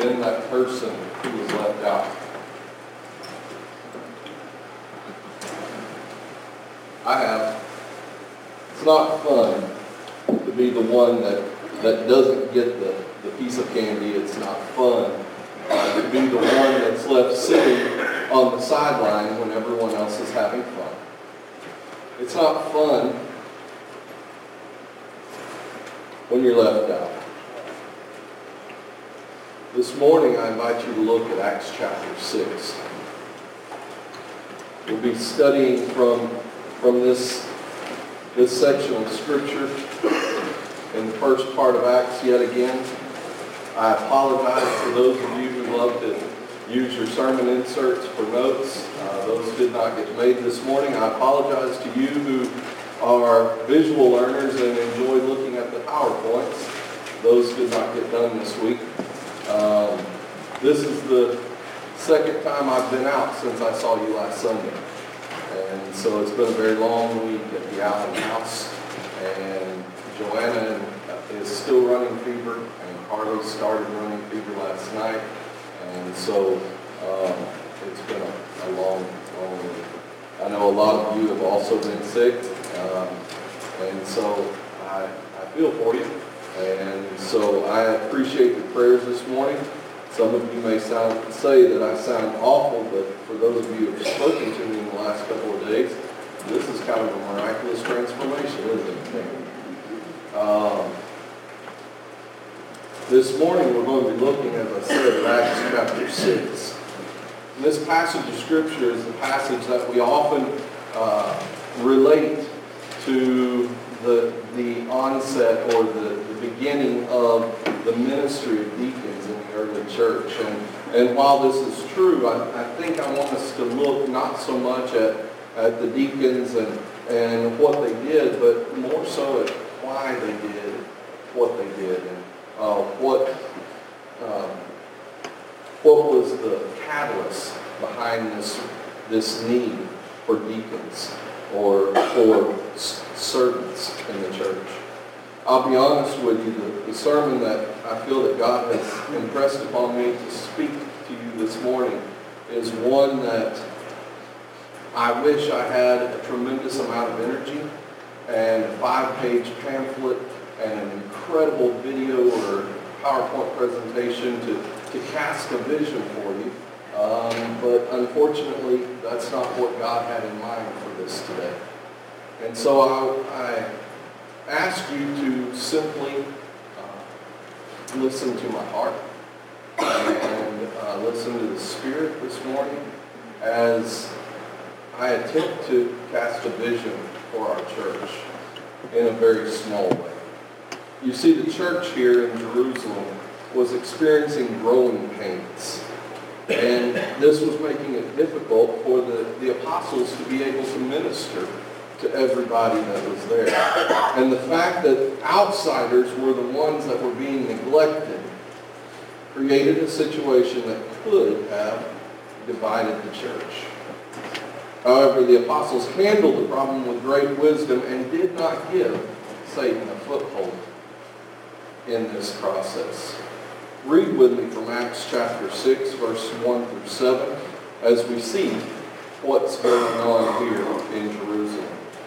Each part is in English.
been that person who was left out? I have. It's not fun to be the one that doesn't get the piece of candy. It's not fun to be the one that's left sitting on the sideline when everyone else is having fun. It's not fun when you're left out. This morning I invite you to look at Acts chapter 6. We'll be studying from this section of Scripture in the first part of Acts yet again. I apologize for those of you who love to use your sermon inserts for notes. Those did not get made this morning. I apologize to you who are visual learners and enjoy looking at the PowerPoints. Those did not get done this week. This is the second time I've been out since I saw you last Sunday. And so it's been a very long week at the Allen house. And Joanna is still running fever, and Carlos started running fever last night. And so it's been a long week. I know a lot of you have also been sick, and so I feel for you. And so I appreciate the prayers this morning. Some of you may say that I sound awful, but for those of you who have spoken to me in the last couple of days, this is kind of a miraculous transformation, isn't it? This morning we're going to be looking, as I said, at Acts chapter 6. And this passage of Scripture is the passage that we often relate to the onset or the beginning of the ministry of deacons in the early church. And while this is true, I think I want us to look not so much at the deacons and what they did, but more so at why they did what they did, and what was the catalyst behind this need for deacons or for servants in the church. I'll be honest with you, the sermon that I feel that God has impressed upon me to speak to you this morning is one that I wish I had a tremendous amount of energy and a 5-page pamphlet and an incredible video or PowerPoint presentation to cast a vision for you. But unfortunately, that's not what God had in mind for this today. And so I ask you to simply listen to my heart and listen to the Spirit this morning as I attempt to cast a vision for our church in a very small way. You see, the church here in Jerusalem was experiencing growing pains. And this was making it difficult for the apostles to be able to minister to everybody that was there. And the fact that outsiders were the ones that were being neglected created a situation that could have divided the church. However, the apostles handled the problem with great wisdom and did not give Satan a foothold in this process. Read with me from Acts chapter 6, verse 1 through 7, as we see what's going on here in Jerusalem.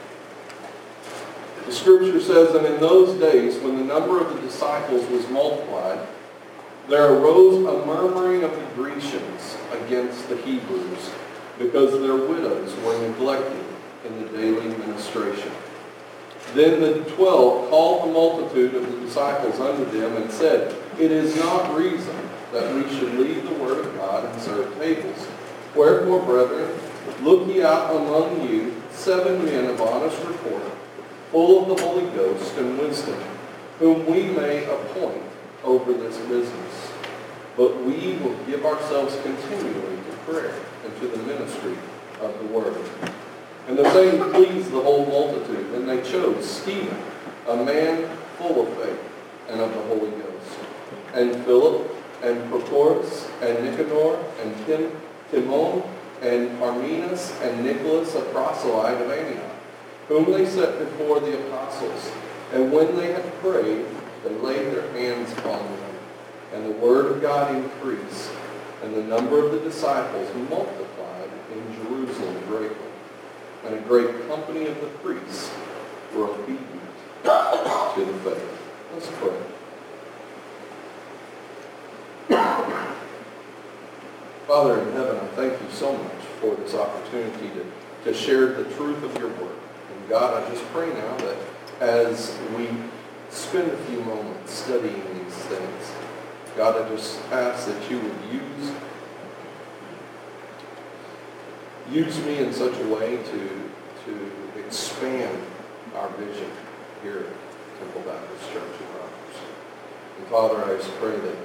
The Scripture says, "And in those days, when the number of the disciples was multiplied, there arose a murmuring of the Grecians against the Hebrews, because their widows were neglected in the daily ministration. Then the 12 called the multitude of the disciples unto them and said, It is not reason that we should leave the word of God and serve tables. Wherefore, brethren, look ye out among you 7 men of honest report, full of the Holy Ghost and wisdom, whom we may appoint over this business. But we will give ourselves continually to prayer and to the ministry of the word." And the saying pleased the whole multitude, and they chose Stephen, a man full of faith and of the Holy Ghost, and Philip, and Prochorus, and Nicanor, and Timon, and Parmenas, and Nicholas, a proselyte of Antioch, whom they set before the apostles. And when they had prayed, they laid their hands on them. And the word of God increased, and the number of the disciples multiplied in Jerusalem greatly. And a great company of the priests were obedient to the faith. Let's pray. Father in heaven, I thank you so much for this opportunity to share the truth of your word. And God, I just pray now that as we spend a few moments studying these things, God, I just ask that you would use me in such a way to expand our vision here at Temple Baptist Church in Rogers. And Father, I just pray that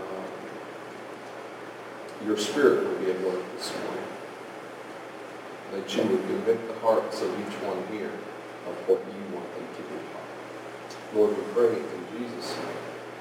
your Spirit would be at work this morning, that you would convict the hearts of each one here of what you want them to do. Lord, we pray in Jesus' name.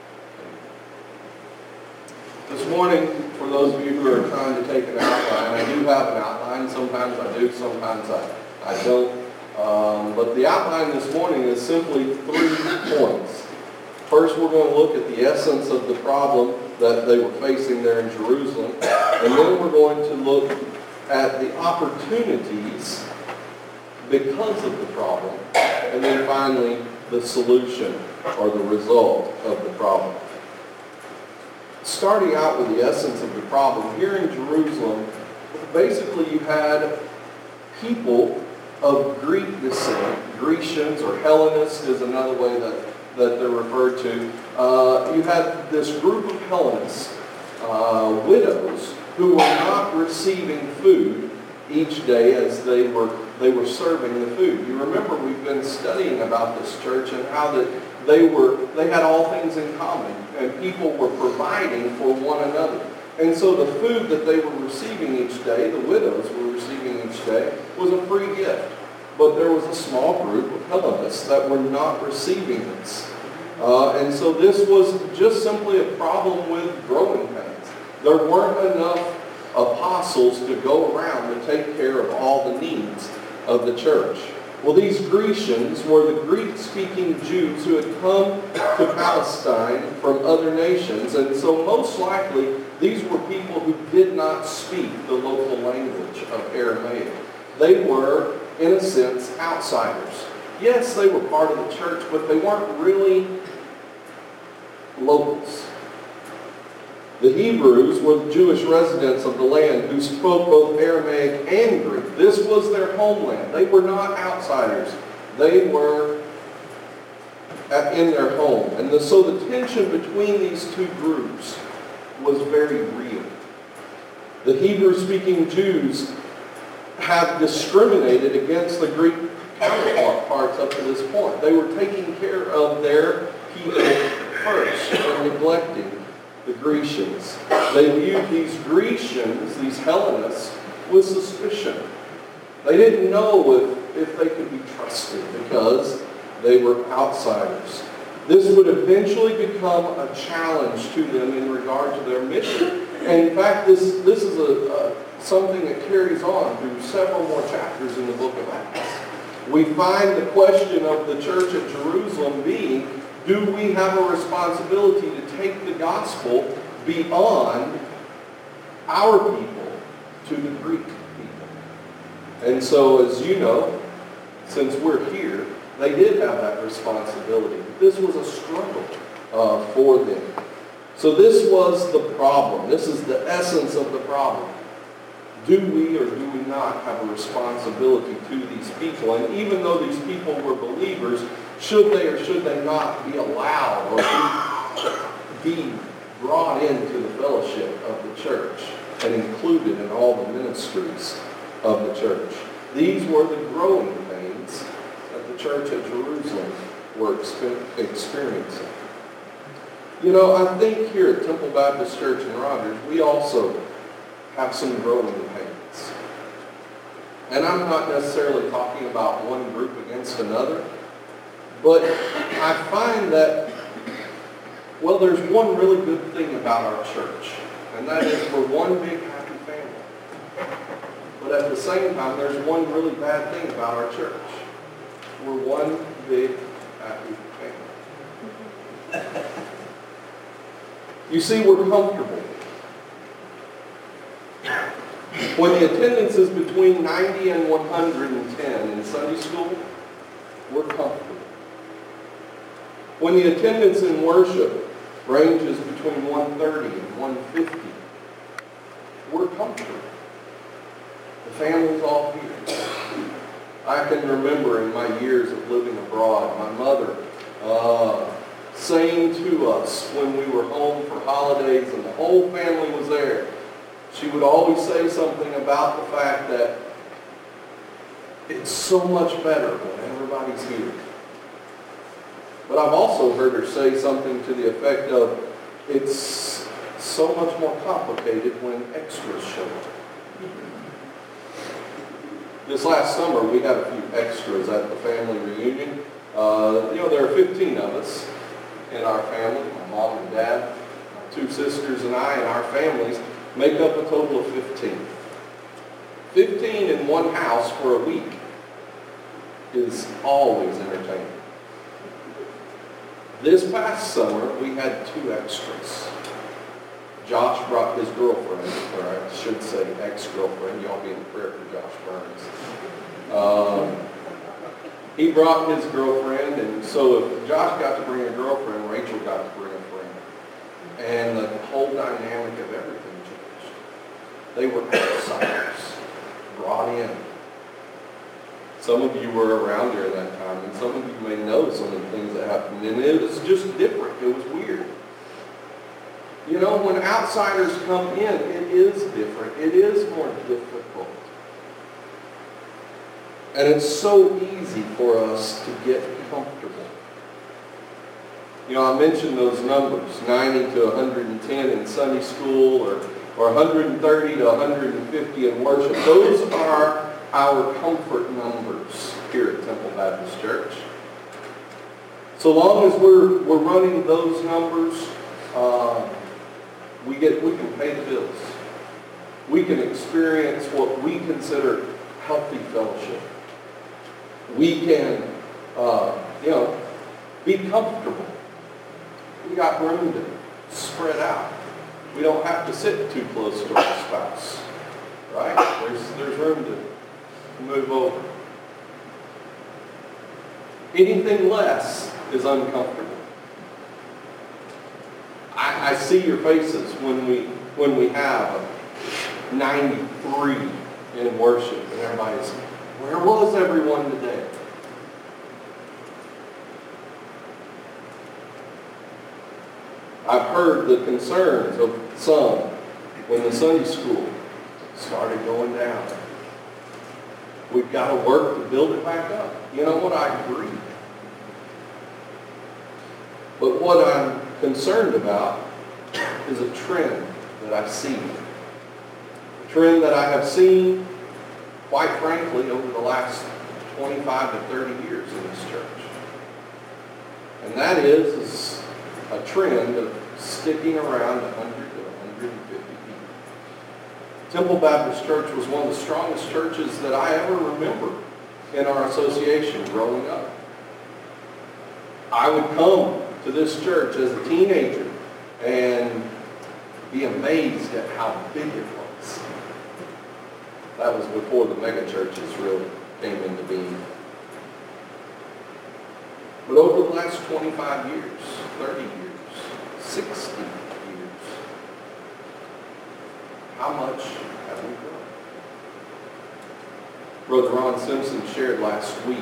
Amen. This morning, for those of you who are trying to take an outline, I do have an outline. Sometimes I do, sometimes I don't. But the outline this morning is simply 3 points. First, we're going to look at the essence of the problem that they were facing there in Jerusalem. And then we're going to look at the opportunities because of the problem. And then finally, the solution or the result of the problem. Starting out with the essence of the problem, here in Jerusalem, basically you had people of Greek descent, Grecians or Hellenists is another way that they're referred to. You had this group of Hellenists, widows, who were not receiving food each day as they were serving the food. You remember we've been studying about this church and how that they had all things in common, and people were providing for one another. And so the food that they were receiving each day, the widows were receiving each day, was a free gift. But there was a small group of Hellenists that were not receiving this. And so this was just simply a problem with growing pains. There weren't enough apostles to go around to take care of all the needs of the church. Well, these Grecians were the Greek-speaking Jews who had come to Palestine from other nations. And so most likely, these were people who did not speak the local language of Aramaic. They were, in a sense, outsiders. Yes, they were part of the church, but they weren't really locals. The Hebrews were the Jewish residents of the land who spoke both Aramaic and Greek. This was their homeland. They were not outsiders. They were in their home. And so the tension between these two groups was very real. The Hebrew-speaking Jews have discriminated against the Greek counterparts up to this point. They were taking care of their people first and neglecting the Grecians. They viewed these Grecians, these Hellenists, with suspicion. They didn't know if they could be trusted because they were outsiders. This would eventually become a challenge to them in regard to their mission. And in fact, this is something that carries on through several more chapters in the book of Acts. We find the question of the church at Jerusalem being, do we have a responsibility to take the gospel beyond our people to the Greek people? And so, as you know, since we're here, they did have that responsibility. This was a struggle for them. So this was the problem. This is the essence of the problem. Do we or do we not have a responsibility to these people? And even though these people were believers, should they or should they not be allowed or be brought into the fellowship of the church and included in all the ministries of the church? These were the growing pains that the church at Jerusalem were experiencing. You know, I think here at Temple Baptist Church in Rogers, we also have some growing pains. And I'm not necessarily talking about one group against another, but I find that, well, there's one really good thing about our church, and that is we're one big happy family. But at the same time, there's one really bad thing about our church. We're one big happy family. You see, we're comfortable. When the attendance is between 90 and 110 in Sunday school, we're comfortable. When the attendance in worship ranges between 130 and 150, we're comfortable. The family's all here. I can remember in my years of living abroad, my mother saying to us when we were home for holidays and the whole family was there, she would always say something about the fact that it's so much better when everybody's here. But I've also heard her say something to the effect of, it's so much more complicated when extras show up. This last summer, we had a few extras at the family reunion. There are 15 of us in our family, my mom and dad, my 2 sisters and I, and our families make up a total of 15. 15 in one house for a week is always entertaining. This past summer, we had 2 extras. Josh brought his girlfriend, or I should say ex-girlfriend. Y'all be in prayer for Josh Burns. He brought his girlfriend, and so if Josh got to bring a girlfriend, Rachel got to bring a friend. And the whole dynamic of everything changed. They were outsiders, brought in. Some of you were around during that time, and some of you may know some of the things that happened. And it was just different. It was weird. You know, when outsiders come in, it is different. It is more difficult. And it's so easy for us to get comfortable. You know, I mentioned those numbers, 90 to 110 in Sunday school, or 130 to 150 in worship. Those are our comfort numbers here at Temple Baptist Church. So long as we're running those numbers, we can pay the bills. We can experience what we consider healthy fellowship. We can, be comfortable. We got room to spread out. We don't have to sit too close to our spouse, right? There's room to move over. Anything less is uncomfortable. I see your faces when we have 93 in worship and everybody's, where was everyone today? I've heard the concerns of some when the Sunday school started going down. We've got to work to build it back up. You know what? I agree. But what I'm concerned about is a trend that I see. A trend that I have seen, quite frankly, over the last 25 to 30 years in this church. And that is a trend of sticking around 100 to 150 people. Temple Baptist Church was one of the strongest churches that I ever remember in our association growing up. I would come to this church as a teenager and be amazed at how big it was. That was before the mega churches really came into being. But over the last 25 years, 30 years, 60 years, how much have we grown? Brother Ron Simpson shared last week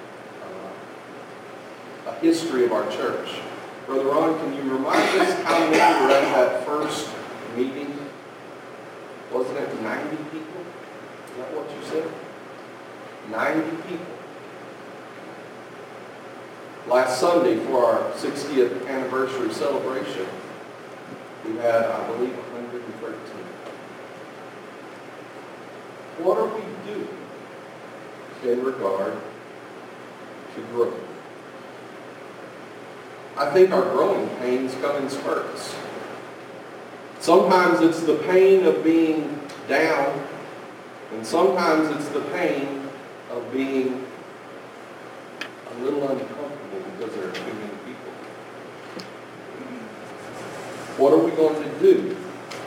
a history of our church. Brother Ron, can you remind us how many were at that first meeting? Wasn't it 90 people? Is that what you said? 90 people. Last Sunday, for our 60th anniversary celebration, we had, I believe, 113. What are we doing in regard to growth? I think our growing pains come in spurts. Sometimes it's the pain of being down, and sometimes it's the pain of being a little uncomfortable because there are too many people. What are we going to do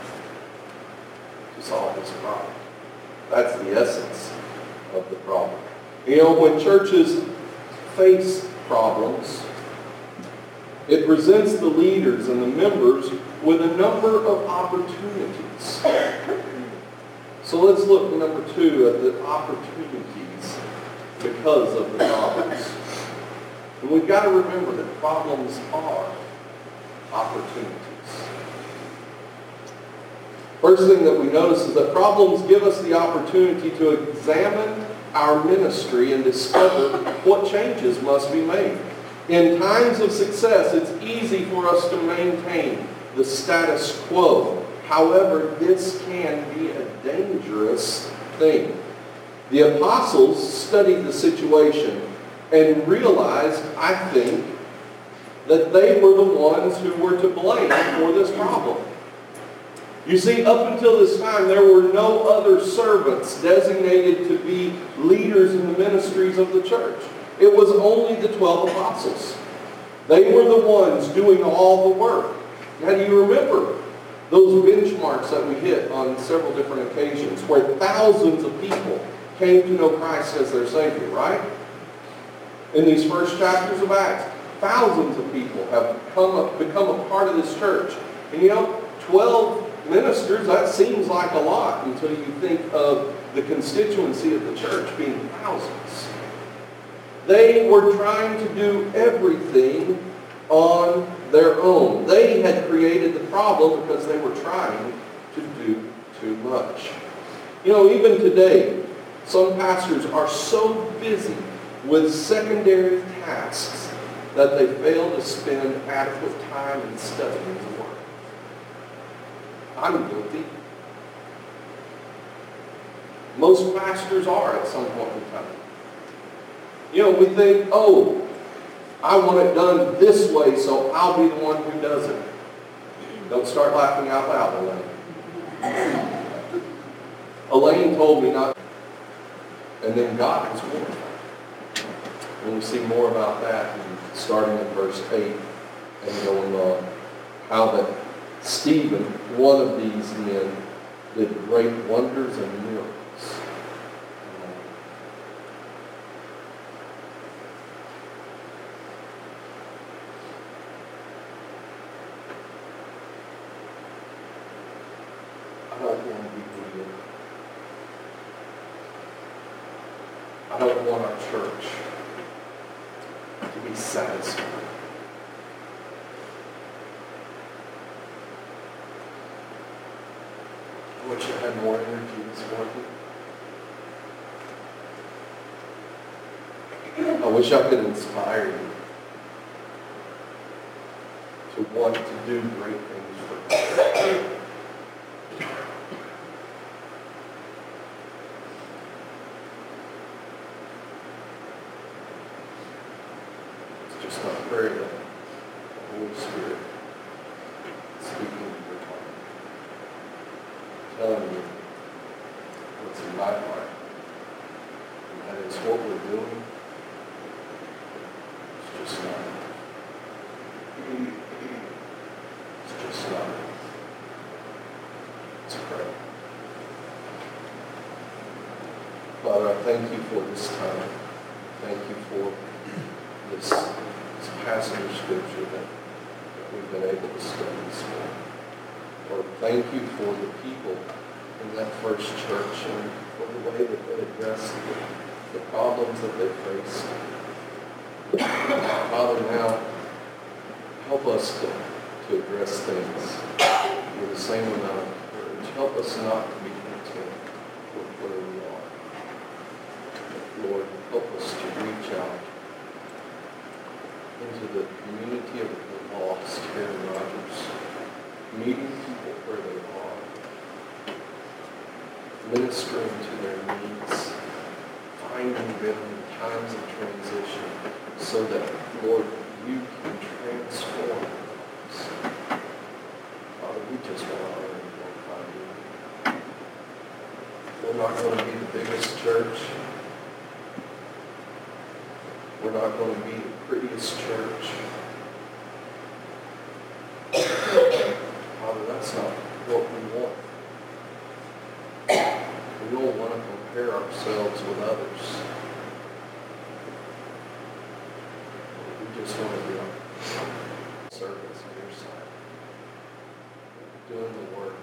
to solve this problem? That's the essence of the problem. You know, when churches face problems, it presents the leaders and the members with a number of opportunities. So let's look, number 2, at the opportunities because of the problems. And we've got to remember that problems are opportunities. First thing that we notice is that problems give us the opportunity to examine our ministry and discover what changes must be made. In times of success, it's easy for us to maintain the status quo. However, this can be a dangerous thing. The apostles studied the situation and realized, I think, that they were the ones who were to blame for this problem. You see, up until this time, there were no other servants designated to be leaders in the ministries of the church. It was only the 12 apostles. They were the ones doing all the work. Now, do you remember those benchmarks that we hit on several different occasions where thousands of people came to know Christ as their Savior, right? In these first chapters of Acts, thousands of people have become a part of this church. And you know, 12 ministers, that seems like a lot until you think of the constituency of the church being thousands. They were trying to do everything on their own. They had created the problem because they were trying to do too much. You know, even today, some pastors are so busy with secondary tasks that they fail to spend adequate time in studying the Word. I'm guilty. Most pastors are at some point in time. You know, we think, oh, I want it done this way, so I'll be the one who does it. Don't start laughing out loud, Elaine. Elaine told me not, and then God was glorified. And we see more about that starting in verse 8 and going on. How that Stephen, one of these men, did great wonders and miracles. I don't want to be greedy. I don't want our church to be satisfied. I wish I had more energy this morning. I wish I could inspire you to want to do great things for God. It's just not prayer that the Holy Spirit speaking to your heart, telling you what's in my heart. And that is what we're doing. It's just not. It's just not. Let's pray. Father, I thank you for this time. Thank you for this passage of Scripture that we've been able to study this morning. Lord, thank you for the people in that first church and for the way that they addressed the problems that they faced. Father, now help us to address things with the same amount of courage. Help us not to be content with where we are. Lord, help us to reach out into the community of the lost here in Rogers, meeting people where they are, ministering to their needs, finding them in times of transition so that, Lord, you can transform us. Father, we just want to honor and glorify you. We're not going to be the biggest church. We're not going to be the prettiest church. we don't want to compare ourselves with others. We just want to be on servants on your side, doing the work.